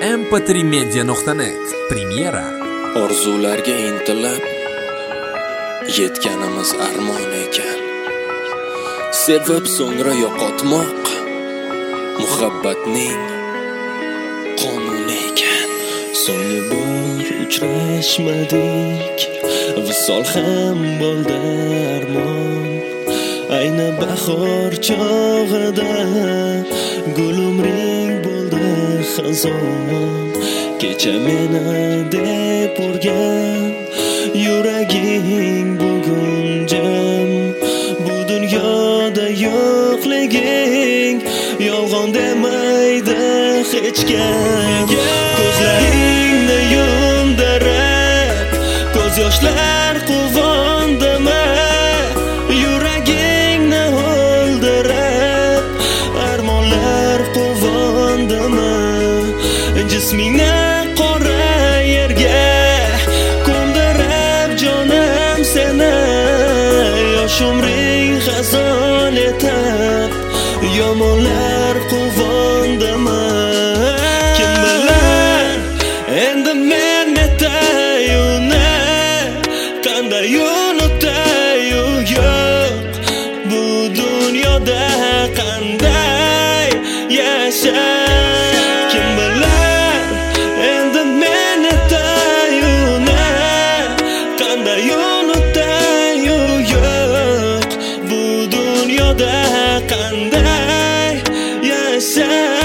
mp3media.net Premyera. Orzularga intilib yetganimiz armon ekan. Sevib so'ngra yo'qotmoq muhabbatning qonuni ekan. So'nggi bor uchrashmadik, visol ham bo'ldi armon. Ayni bahor chog'ida gul umring bo'ldi xazon. Kecha meni deb urgan yuraging bugun jam. Bu dunyoda yo'qliging yolg'on demaydi hech kim. Ko'zlaringni yumdirib ko'z yoshlar quvondimi, yuragingni o'ldirib armonlar quvondimi, jismingni qora yerga ko'mdirib jonim seni, yosh umring xazon etib yomonlar quvondimi. Kim bilar endi men netayuni qanday unutayu yo'q, bu dunyoda qanday yashash. Kim bilar endi men netayuni qanday unutayu yo'q, bu dunyoda qanday yashash.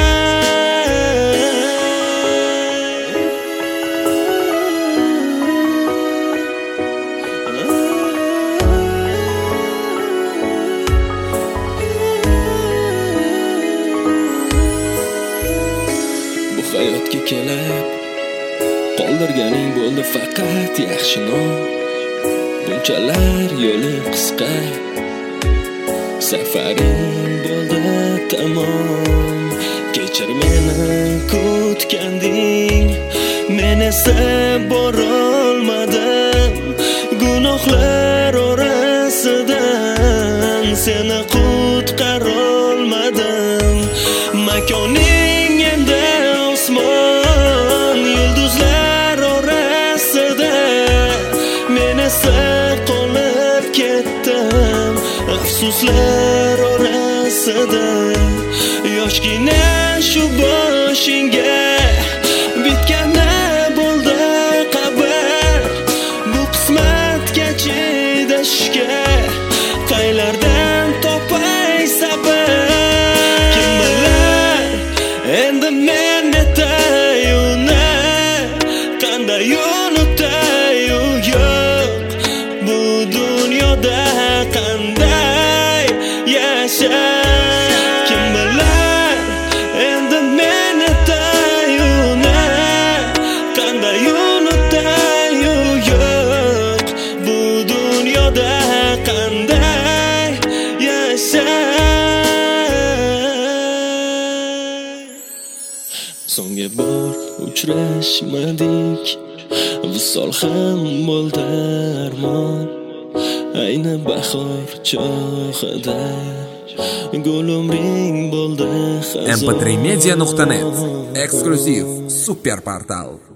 Bu hayotga kelib qoldirganing bo'ldi faqat yaxshi nom. Bunchalar yo'li qisqa, safaring bo'ldi tamom. Kechir meni kutganding, men esa borolmadim. Gunohlar orasidan seni qutqarolmadim. Makoning endi osmon, yulduzlar orasida men esa qolib ketdim afsuslar orasida. Yoshgina shu boshingga bitganda bo'ldi qabr, bu qismatga chidashga qaylardan topay sabr. Kim bilar endi men netayuni qanday unutayu yo'q, bu dunyoda qanday yashash. Kim bilar endi men netayuni qanday unutayu yo'q, bu dunyoda qanday yashash. So'nggi bor uchrashmadik, visol ham bo'ldi armon. Ayni bahor chog'ida gul umring bo'ldi xazon. mp3media.net eksklyuziv super portal.